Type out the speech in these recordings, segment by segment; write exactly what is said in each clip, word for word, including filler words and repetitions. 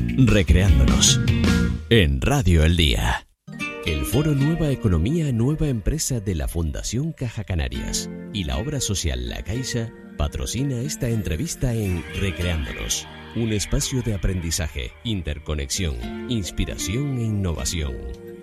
Recreándonos en Radio El Día. El Foro Nueva Economía, Nueva Empresa de la Fundación Caja Canarias y la obra social La Caixa patrocina esta entrevista en Recreándonos, un espacio de aprendizaje, interconexión, inspiración e innovación.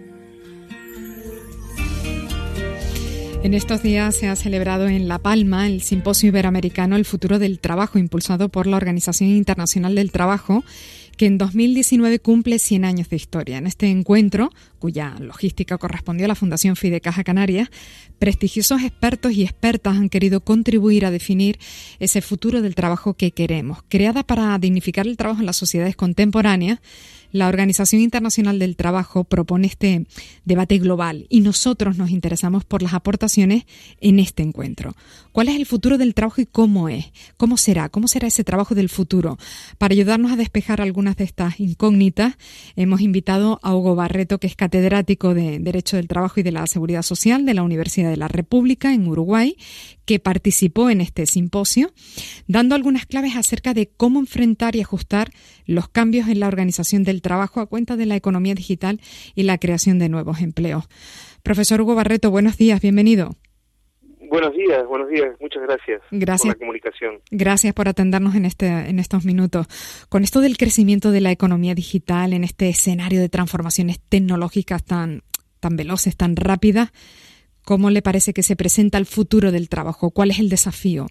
En estos días se ha celebrado en La Palma el Simposio Iberoamericano El Futuro del Trabajo, impulsado por la Organización Internacional del Trabajo, que en dos mil diecinueve cumple cien años de historia. En este encuentro, cuya logística correspondió a la Fundación Fide Caja Canarias, prestigiosos expertos y expertas han querido contribuir a definir ese futuro del trabajo que queremos. Creada para dignificar el trabajo en las sociedades contemporáneas, la Organización Internacional del Trabajo propone este debate global y nosotros nos interesamos por las aportaciones en este encuentro. ¿Cuál es el futuro del trabajo y cómo es? ¿Cómo será? ¿Cómo será ese trabajo del futuro? Para ayudarnos a despejar algunas de estas incógnitas, hemos invitado a Hugo Barreto, que es catedrático de Derecho del Trabajo y de la Seguridad Social de la Universidad de la República en Uruguay, que participó en este simposio, dando algunas claves acerca de cómo enfrentar y ajustar los cambios en la organización del trabajo a cuenta de la economía digital y la creación de nuevos empleos. Profesor Hugo Barreto, buenos días, bienvenido. Buenos días, buenos días, muchas gracias, gracias por la comunicación. Gracias por atendernos en este en estos minutos. Con esto del crecimiento de la economía digital, en este escenario de transformaciones tecnológicas tan, tan veloces, tan rápidas, ¿cómo le parece que se presenta el futuro del trabajo? ¿Cuál es el desafío?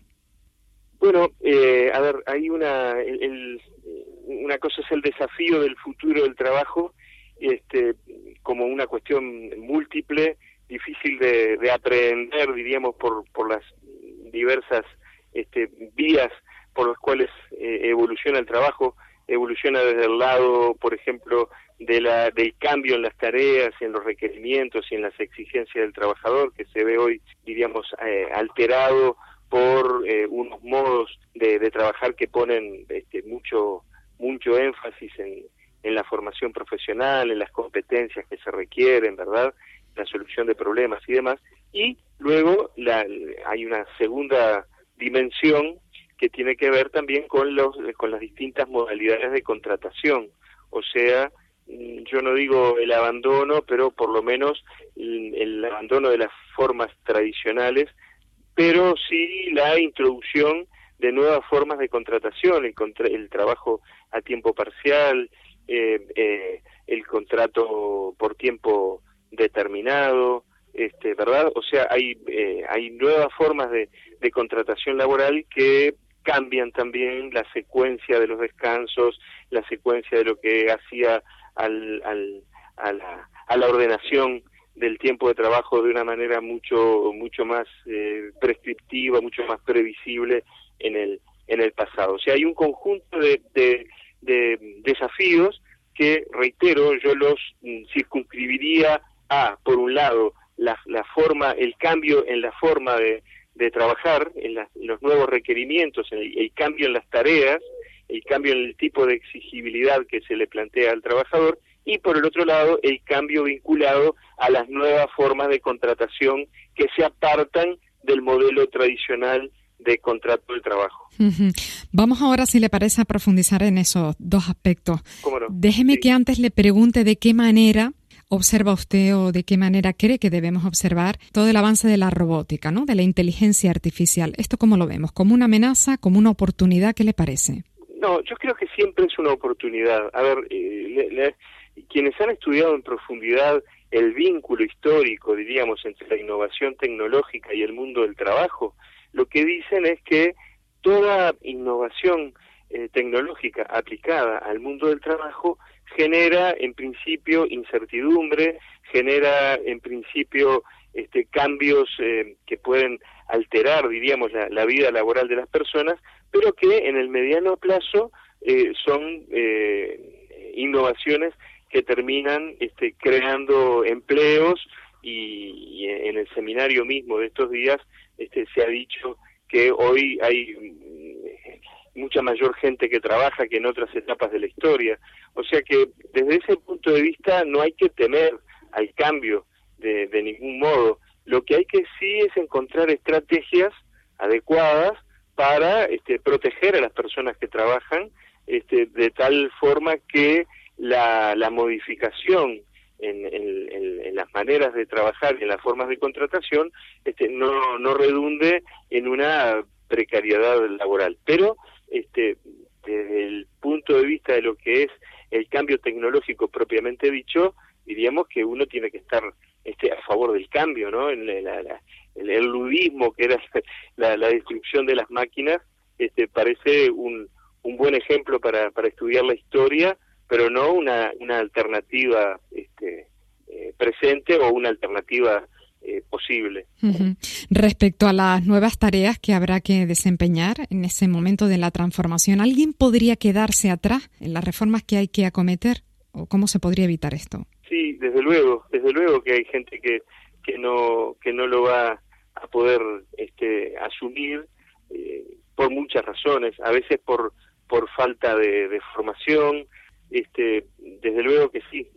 Bueno, eh, a ver, hay una el, el, una cosa es el desafío del futuro del trabajo, este, como una cuestión múltiple, difícil de, de aprender, diríamos, por, por las diversas este, vías por las cuales eh, evoluciona el trabajo. Evoluciona desde el lado, por ejemplo, de la del cambio en las tareas, en los requerimientos y en las exigencias del trabajador, que se ve hoy, diríamos, eh, alterado por eh, unos modos de, de trabajar que ponen este, mucho mucho énfasis en, en la formación profesional, en las competencias que se requieren, ¿verdad?, la solución de problemas y demás. Y luego la, hay una segunda dimensión que tiene que ver también con los con las distintas modalidades de contratación. O sea, yo no digo el abandono, pero por lo menos el, el abandono de las formas tradicionales, pero sí la introducción de nuevas formas de contratación, el, contra, el trabajo a tiempo parcial, eh, eh, el contrato por tiempo determinado, este, ¿verdad? O sea, hay eh, hay nuevas formas de, de contratación laboral que cambian también la secuencia de los descansos, la secuencia de lo que hacía al, al, a, la, a la ordenación del tiempo de trabajo de una manera mucho mucho más eh, prescriptiva, mucho más previsible en el en el pasado. O sea, hay un conjunto de, de, de desafíos que, reitero, yo los mm, circunscribiría a, por un lado, la, la forma, el cambio en la forma de, de trabajar, en, la, en los nuevos requerimientos, en el, el cambio en las tareas, el cambio en el tipo de exigibilidad que se le plantea al trabajador, y por el otro lado, el cambio vinculado a las nuevas formas de contratación que se apartan del modelo tradicional de contrato de trabajo. Uh-huh. Vamos ahora, si le parece, a profundizar en esos dos aspectos. ¿Cómo no? Déjeme sí. que antes le pregunte de qué manera observa usted o de qué manera cree que debemos observar todo el avance de la robótica, ¿no?, de la inteligencia artificial. ¿Esto cómo lo vemos? ¿Como una amenaza? ¿Como una oportunidad? ¿Qué le parece? No, yo creo que siempre es una oportunidad. A ver, eh, le, le, quienes han estudiado en profundidad el vínculo histórico, diríamos, entre la innovación tecnológica y el mundo del trabajo, lo que dicen es que toda innovación eh, tecnológica aplicada al mundo del trabajo genera en principio incertidumbre, genera en principio este, cambios eh, que pueden alterar, diríamos, la, la vida laboral de las personas, pero que en el mediano plazo eh, son eh, innovaciones que terminan este, creando empleos y, y en el seminario mismo de estos días este, se ha dicho que hoy hay mucha mayor gente que trabaja que en otras etapas de la historia. O sea que desde ese punto de vista no hay que temer al cambio de, de ningún modo. Lo que hay que sí es encontrar estrategias adecuadas para este, proteger a las personas que trabajan este, de tal forma que la, la modificación en, en, en, en las maneras de trabajar y en las formas de contratación este, no, no redunde en una precariedad laboral. Pero este, desde el punto de vista de lo que es el cambio tecnológico propiamente dicho, diríamos que uno tiene que estar este, a favor del cambio, ¿no? En la, la, el, el ludismo que era la, la destrucción de las máquinas, este, parece un, un buen ejemplo para, para estudiar la historia, pero no una, una alternativa este, eh, presente o una alternativa eh, posible. Uh-huh. Respecto a las nuevas tareas que habrá que desempeñar en ese momento de la transformación, ¿alguien podría quedarse atrás en las reformas que hay que acometer? ¿O cómo se podría evitar esto? Sí, desde luego, desde luego que hay gente que, que no que no lo va a poder este, asumir eh, por muchas razones, a veces por por falta de, de formación, este, desde luego que sí,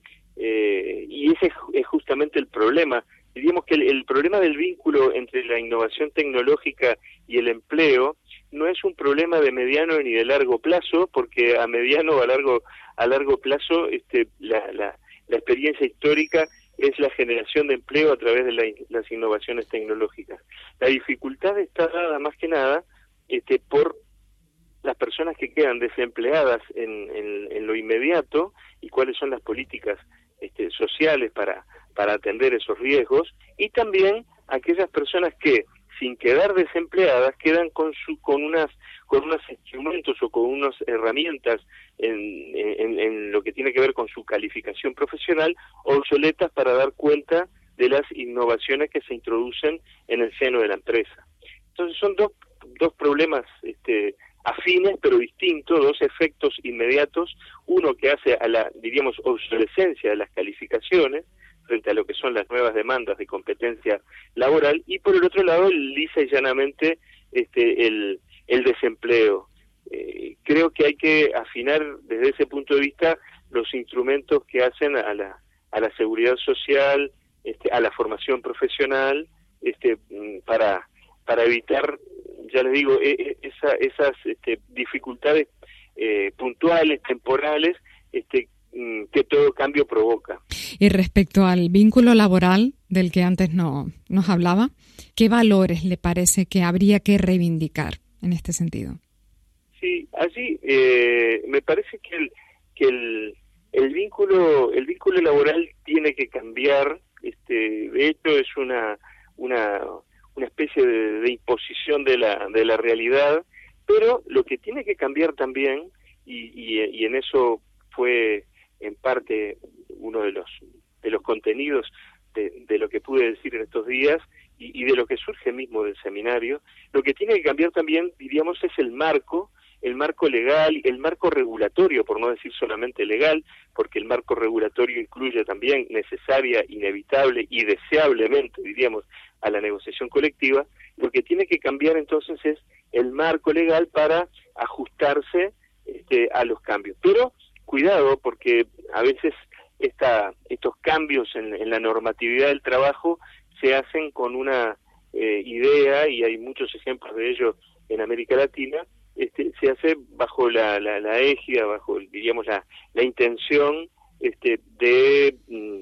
eh, y ese es, es justamente el problema. Diríamos que el, el problema del vínculo entre la innovación tecnológica y el empleo no es un problema de mediano ni de largo plazo, porque a mediano o a largo a largo plazo este, la, la, la experiencia histórica es la generación de empleo a través de la, las innovaciones tecnológicas. La dificultad está dada más que nada este, por las personas que quedan desempleadas en, en, en lo inmediato y cuáles son las políticas este, sociales para, para atender esos riesgos, y también aquellas personas que, sin quedar desempleadas, quedan con su con unas con unos instrumentos o con unas herramientas en, en, en lo que tiene que ver con su calificación profesional obsoletas para dar cuenta de las innovaciones que se introducen en el seno de la empresa. Entonces son dos dos problemas este, afines pero distintos, dos efectos inmediatos, uno que hace a la, diríamos, obsolescencia de las calificaciones frente a lo que son las nuevas demandas de competencia laboral, y por el otro lado, lisa y llanamente, este, el, el desempleo. Eh, creo que hay que afinar desde ese punto de vista los instrumentos que hacen a la, a la seguridad social, este, a la formación profesional, este, para, para evitar, ya les digo, esa, esas este, dificultades eh, puntuales, temporales, este, que todo cambio provoca. Y respecto al vínculo laboral del que antes no, nos hablaba, ¿qué valores le parece que habría que reivindicar en este sentido? Sí, allí eh, me parece que el que el, el vínculo el vínculo laboral tiene que cambiar. Este, de hecho es una una una especie de, de imposición de la de la realidad, pero lo que tiene que cambiar también, y, y, y en eso fue en parte uno de los de los contenidos de, de lo que pude decir en estos días y, y de lo que surge mismo del seminario, lo que tiene que cambiar también, diríamos, es el marco, el marco legal, el marco regulatorio, por no decir solamente legal, porque el marco regulatorio incluye también necesaria, inevitable y deseablemente, diríamos, a la negociación colectiva. Lo que tiene que cambiar entonces es el marco legal para ajustarse este, a los cambios. Pero cuidado, porque a veces esta, estos cambios en, en la normatividad del trabajo se hacen con una eh, idea, y hay muchos ejemplos de ello en América Latina, este, se hace bajo la, la, la égida, bajo, diríamos, la, la intención este, de,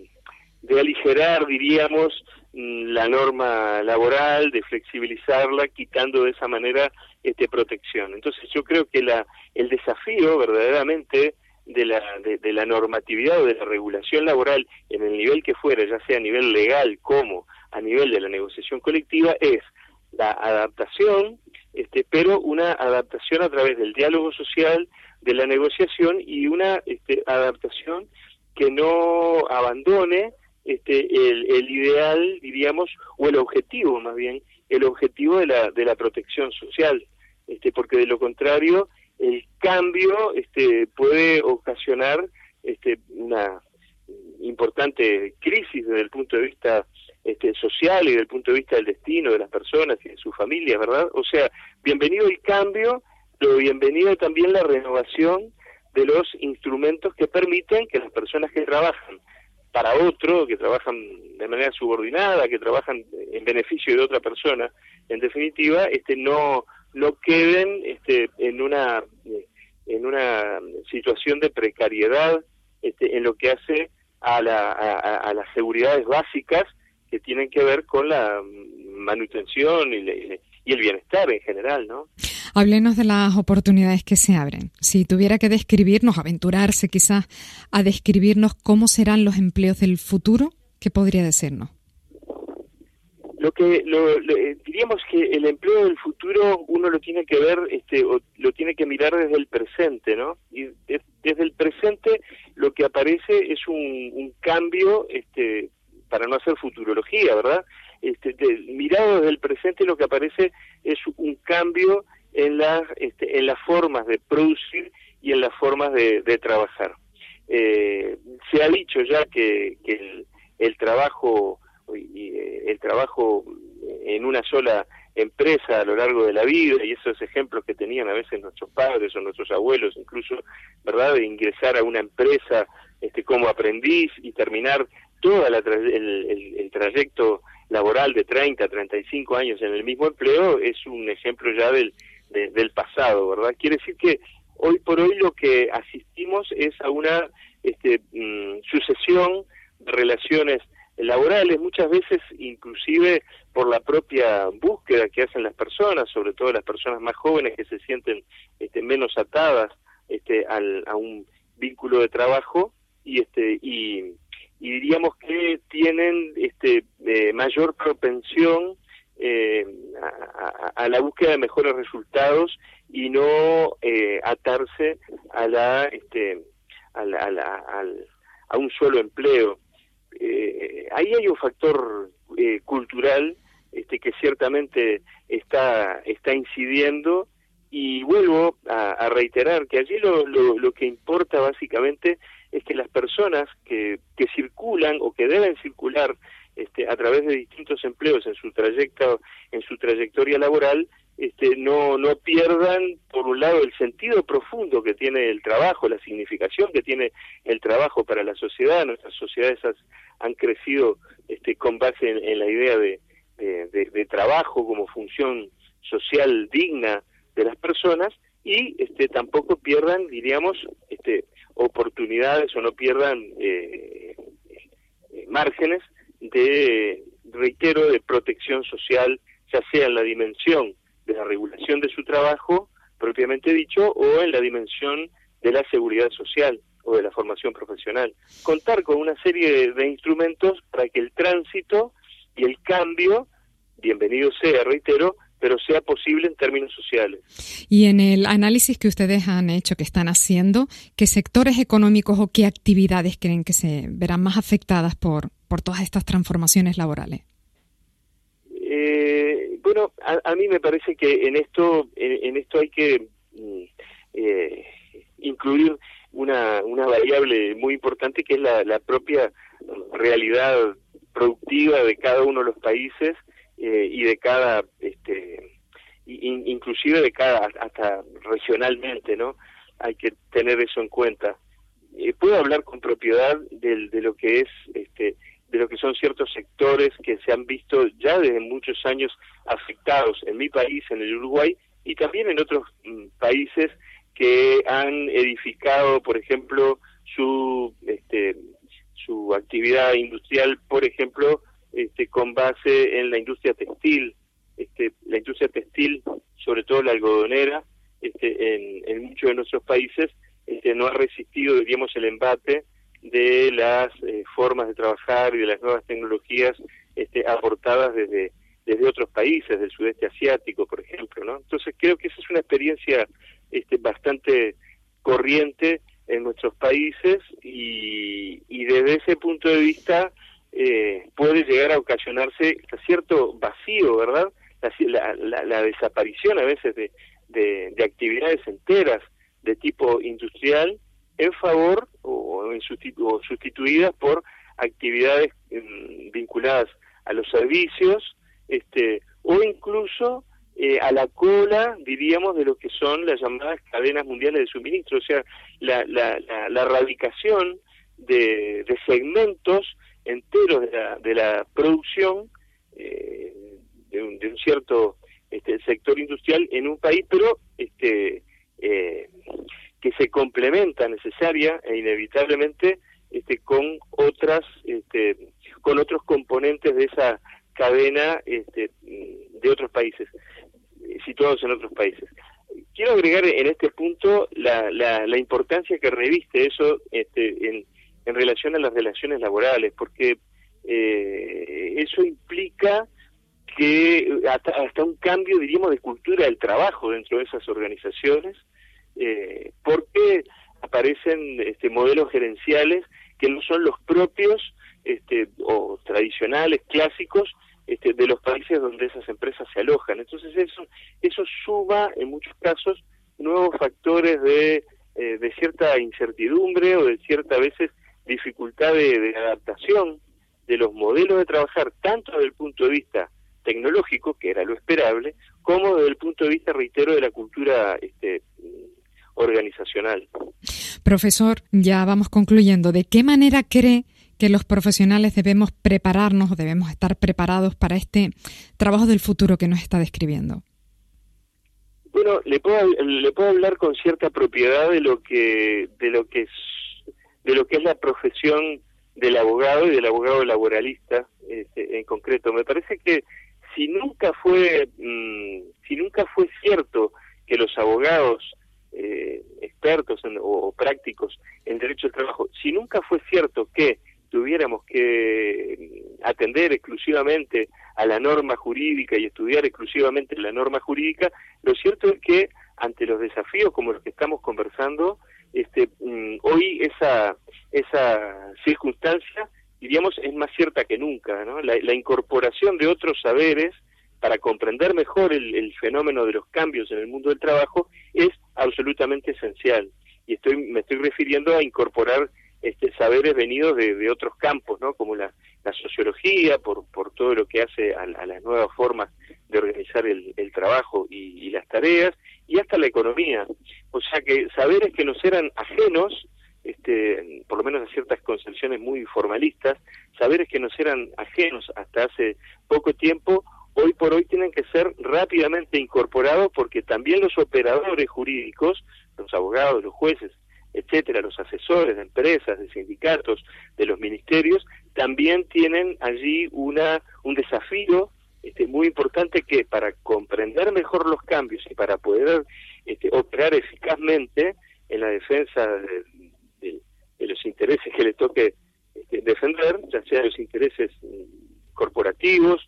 de aligerar, diríamos, la norma laboral, de flexibilizarla, quitando de esa manera este, protección. Entonces yo creo que la, el desafío verdaderamente de la, de, de la normatividad o de la regulación laboral en el nivel que fuera, ya sea a nivel legal como a nivel de la negociación colectiva, es la adaptación, este, pero una adaptación a través del diálogo social, de la negociación, y una este, adaptación que no abandone este, el, el ideal, diríamos, o el objetivo más bien, el objetivo de la, de la protección social, este, porque de lo contrario el cambio este, puede ocasionar este, una importante crisis desde el punto de vista este, social y desde el punto de vista del destino de las personas y de sus familias, ¿verdad? O sea, bienvenido el cambio, pero bienvenido también la renovación de los instrumentos que permiten que las personas que trabajan para otro, que trabajan de manera subordinada, que trabajan en beneficio de otra persona, en definitiva, este, no no queden este, en una en una situación de precariedad este, en lo que hace a, la, a, a las seguridades básicas que tienen que ver con la manutención y, le, y el bienestar en general, ¿no? Háblenos de las oportunidades que se abren. Si tuviera que describirnos, aventurarse quizás a describirnos cómo serán los empleos del futuro, ¿qué podría decirnos? Lo que lo, lo, diríamos que el empleo del futuro uno lo tiene que ver, este, o lo tiene que mirar desde el presente, ¿no? Y de, desde el presente lo que aparece es un, un cambio, este, para no hacer futurología, ¿verdad? Este, de, mirado desde el presente lo que aparece es un cambio en las este, en las formas de producir y en las formas de, de trabajar. Eh, se ha dicho ya que, que el, el trabajo y el trabajo en una sola empresa a lo largo de la vida, y esos ejemplos que tenían a veces nuestros padres o nuestros abuelos incluso, ¿verdad?, de ingresar a una empresa este como aprendiz y terminar toda la tra- el, el, el trayecto laboral de treinta, treinta y cinco años en el mismo empleo, es un ejemplo ya del, de, del pasado, ¿verdad? Quiere decir que hoy por hoy lo que asistimos es a una este, mmm, sucesión de relaciones laborales, muchas veces inclusive por la propia búsqueda que hacen las personas, sobre todo las personas más jóvenes que se sienten este, menos atadas este, al, a un vínculo de trabajo y este y, y diríamos que tienen este eh, mayor propensión eh, a, a, a la búsqueda de mejores resultados y no eh, atarse a la este a, la, a, la, al, a un solo empleo. Eh, ahí hay un factor eh, cultural este, que ciertamente está está incidiendo y vuelvo a, a reiterar que allí lo, lo, lo que importa básicamente es que las personas que, que circulan o que deben circular este, a través de distintos empleos en su trayecto, en su trayectoria laboral este, no, no pierdan por un lado el sentido profundo que tiene el trabajo, la significación que tiene el trabajo para la sociedad. Nuestras sociedades has, han crecido este, con base en, en la idea de, de, de, de trabajo como función social digna de las personas y este, tampoco pierdan, diríamos, este, oportunidades o no pierdan eh, eh, márgenes de, reitero, de protección social, ya sea en la dimensión de la regulación de su trabajo, propiamente dicho, o en la dimensión de la seguridad social o de la formación profesional. Contar con una serie de, de instrumentos para que el tránsito y el cambio, bienvenido sea, reitero, pero sea posible en términos sociales. Y en el análisis que ustedes han hecho, que están haciendo, ¿qué sectores económicos o qué actividades creen que se verán más afectadas por, por todas estas transformaciones laborales? Eh, bueno, a, a mí me parece que en esto en, en esto hay que eh, incluir una, una variable muy importante que es la, la propia realidad productiva de cada uno de los países eh, y de cada, este, in, inclusive de cada, hasta regionalmente, ¿no? Hay que tener eso en cuenta. Eh, puedo hablar con propiedad de, de lo que es este de lo que son ciertos sectores que se han visto ya desde muchos años afectados en mi país, en el Uruguay, y también en otros mm, países que han edificado, por ejemplo, su este, su actividad industrial, por ejemplo, este, con base en la industria textil, este, la industria textil, sobre todo la algodonera, este, en, en muchos de nuestros países, este, no ha resistido, diríamos, el embate de las eh, formas de trabajar y de las nuevas tecnologías este, aportadas desde desde otros países del sudeste asiático, por ejemplo, ¿no? Entonces creo que esa es una experiencia este, bastante corriente en nuestros países y, y desde ese punto de vista eh, puede llegar a ocasionarse cierto vacío, ¿verdad? La, la, la desaparición a veces de, de, de actividades enteras de tipo industrial en favor o, en sustitu- o sustituidas por actividades eh, vinculadas a los servicios, este, o incluso eh, a la cola, diríamos, de lo que son las llamadas cadenas mundiales de suministro, o sea, la, la, la, la erradicación de, de segmentos enteros de la, de la producción eh, de, un, de un cierto este, sector industrial en un país, pero este eh, que se complementa necesaria e inevitablemente este, con otras este, con otros componentes de esa cadena este, de otros países, situados en otros países. Quiero agregar en este punto la, la, la importancia que reviste eso este, en, en relación a las relaciones laborales, porque eh, eso implica que hasta, hasta un cambio, diríamos, de cultura del trabajo dentro de esas organizaciones, eh, porque aparecen este, modelos gerenciales que no son los propios este, o tradicionales, clásicos, este, de los países donde esas empresas se alojan. Entonces eso eso suma en muchos casos nuevos factores de, eh, de cierta incertidumbre o de cierta a veces dificultad de, de adaptación de los modelos de trabajar, tanto desde el punto de vista tecnológico, que era lo esperable, como desde el punto de vista, reitero, de la cultura este, organizacional. Profesor, ya vamos concluyendo. ¿De qué manera cree que los profesionales debemos prepararnos o debemos estar preparados para este trabajo del futuro que nos está describiendo? Bueno, le puedo le puedo hablar con cierta propiedad de lo que de lo que es de lo que es la profesión del abogado y del abogado laboralista este, en concreto. Me parece que si nunca fue mmm, si nunca fue cierto que los abogados eh, expertos en, o, o prácticos en derecho al trabajo, si nunca fue cierto que tuviéramos que atender exclusivamente a la norma jurídica y estudiar exclusivamente la norma jurídica, lo cierto es que ante los desafíos como los que estamos conversando, este, mm, hoy esa esa circunstancia, diríamos, es más cierta que nunca, ¿no? La, la incorporación de otros saberes para comprender mejor el, el fenómeno de los cambios en el mundo del trabajo es absolutamente esencial. Y estoy me estoy refiriendo a incorporar este, saberes venidos de, de otros campos, ¿no? Como la, la sociología, por, por todo lo que hace a, a las nuevas formas de organizar el, el trabajo y, y las tareas, y hasta la economía. O sea que saberes que nos eran ajenos, este, por lo menos a ciertas concepciones muy formalistas, saberes que nos eran ajenos hasta hace poco tiempo, hoy por hoy tienen que ser rápidamente incorporados, porque también los operadores jurídicos, los abogados, los jueces, etcétera, los asesores de empresas, de sindicatos, de los ministerios, también tienen allí una un desafío este, muy importante, que para comprender mejor los cambios y para poder este, operar eficazmente en la defensa de, de, de los intereses que le toque este, defender, ya sea los intereses corporativos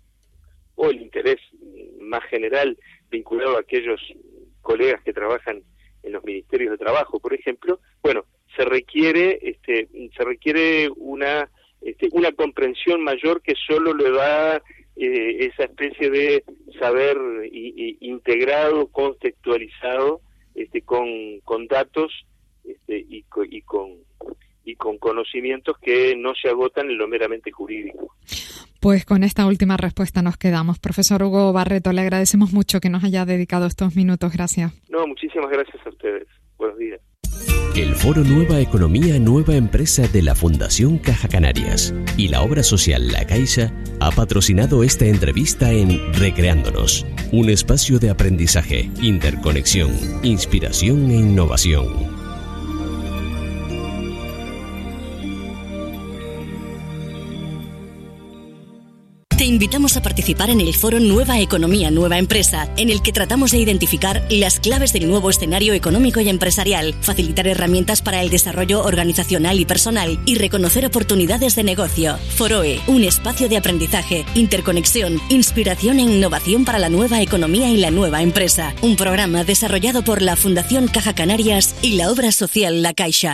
o el interés más general vinculado a aquellos colegas que trabajan en los ministerios de trabajo, por ejemplo, bueno, se requiere este se requiere una este, una comprensión mayor que solo le da eh, esa especie de saber y, y integrado, contextualizado este con con datos este, y, y con y con conocimientos que no se agotan en lo meramente jurídico. Pues con esta última respuesta nos quedamos. Profesor Hugo Barreto, le agradecemos mucho que nos haya dedicado estos minutos. Gracias. No, muchísimas gracias a ustedes. Buenos días. El Foro Nueva Economía, Nueva Empresa de la Fundación Caja Canarias y la obra social La Caixa ha patrocinado esta entrevista en Recreándonos, un espacio de aprendizaje, interconexión, inspiración e innovación. Te invitamos a participar en el Foro Nueva Economía, Nueva Empresa, en el que tratamos de identificar las claves del nuevo escenario económico y empresarial, facilitar herramientas para el desarrollo organizacional y personal y reconocer oportunidades de negocio. Foroe, un espacio de aprendizaje, interconexión, inspiración e innovación para la nueva economía y la nueva empresa. Un programa desarrollado por la Fundación Caja Canarias y la obra social La Caixa.